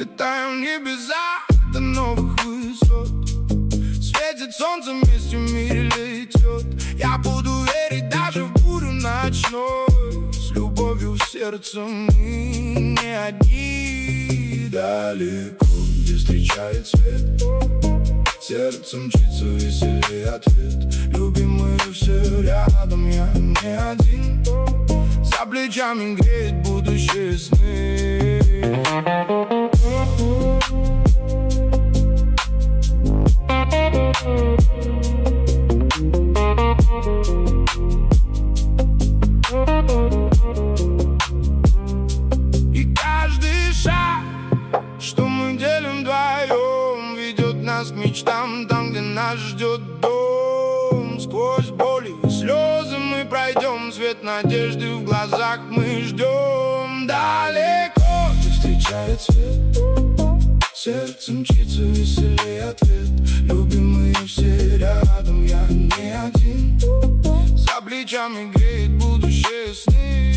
Летаем в небеса до новых высот. Светит солнце, вместе в мире летет. Я буду верить даже в бурю ночной. С любовью в сердце мы не одни. Далеко, где встречает свет, сердце мчится веселее ответ. Любимые все рядом, я не один. За плечами греет будущее сны. И каждый шаг, что мы делим вдвоем, ведет нас к мечтам, там, где нас ждет дом. Сквозь боли и слезы мы пройдем, свет надежды в глазах мы ждем. Далеко, где встречает свет, сердце мчится веселее ответ. Любимые все рядом, я не один. За плечами греет будущее сны.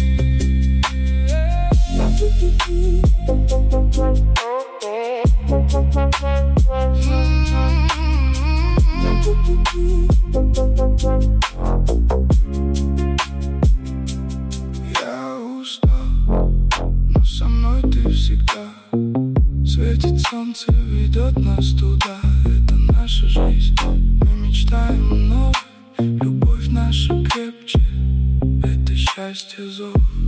Я устал, но со мной ты всегда. Светит солнце, ведет нас туда. Это наша жизнь, мы мечтаем вновь. Любовь наша крепче, это счастье зов.